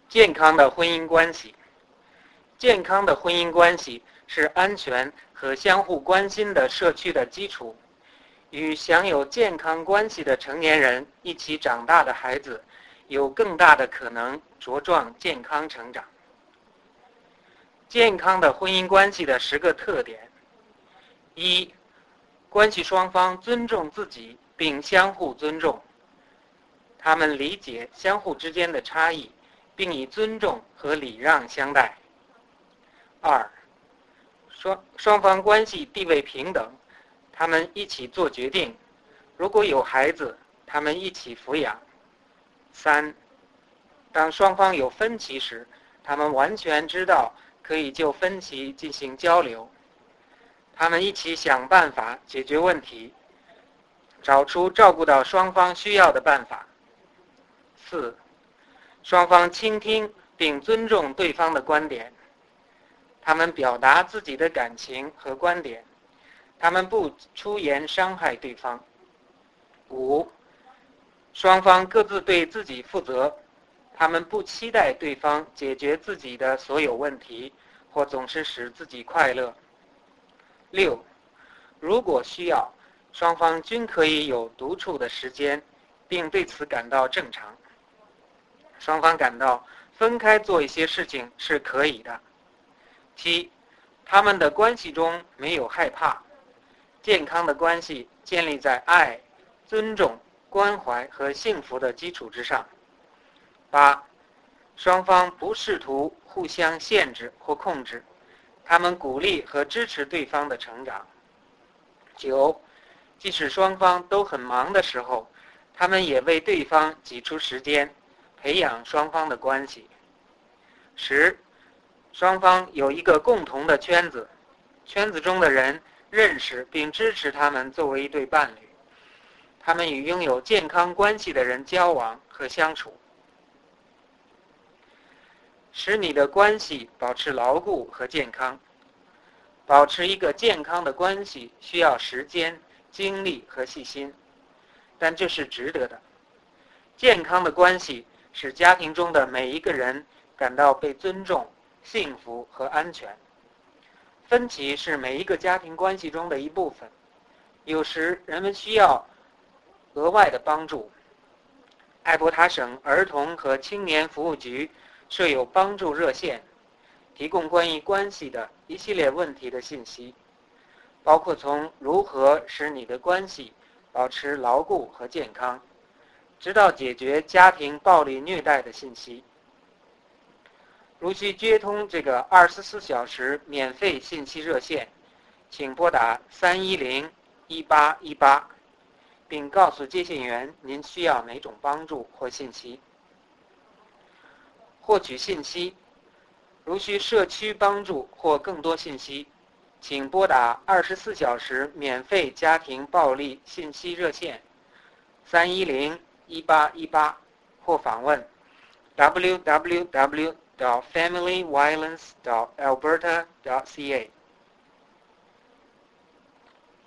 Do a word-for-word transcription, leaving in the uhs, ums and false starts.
健康的婚姻关系。健康的婚姻关系是安全和相互关心的社区的基础。与享有健康关系的成年人一起长大的孩子，有更大的可能茁壮健康成长。健康的婚姻关系的十个特点：一、关系双方尊重自己并相互尊重，他们理解相互之间的差异，并以尊重和礼让相待。二、双双方关系地位平等，他们一起做决定，如果有孩子，他们一起抚养。三、当双方有分歧时，他们完全知道可以就分歧进行交流，他们一起想办法解决问题，找出照顾到双方需要的办法。四、双方倾听并尊重对方的观点，他们表达自己的感情和观点，他们不出言伤害对方。五、双方各自对自己负责，他们不期待对方解决自己的所有问题，或总是使自己快乐。六、如果需要，双方均可以有独处的时间，并对此感到正常。双方感到分开做一些事情是可以的。七、他们的关系中没有害怕。健康的关系建立在爱、尊重、关怀和幸福的基础之上。八、双方不试图互相限制或控制，他们鼓励和支持对方的成长。九、即使双方都很忙的时候，他们也为对方挤出时间，培养双方的关系。十、双方有一个共同的圈子，圈子中的人认识并支持他们作为一对伴侣，他们与拥有健康关系的人交往和相处。使你的关系保持牢固和健康。保持一个健康的关系需要时间、精力和细心，但这是值得的。健康的关系使家庭中的每一个人感到被尊重、幸福和安全。分歧是每一个家庭关系中的一部分，有时人们需要额外的帮助。艾伯塔省儿童和青年服务局设有帮助热线，提供关于关系的一系列问题的信息，包括从如何使你的关系保持牢固和健康，直到解决家庭暴力虐待的信息。如需接通这个二十四小时免费信息热线，请拨打三一零一八一八，并告诉接线员您需要哪种帮助或信息。获取信息，如需社区帮助或更多信息，请拨打二十四小时免费家庭暴力信息热线三一零一八一八，或访问 w w w dot family violence dot alberta dot c a。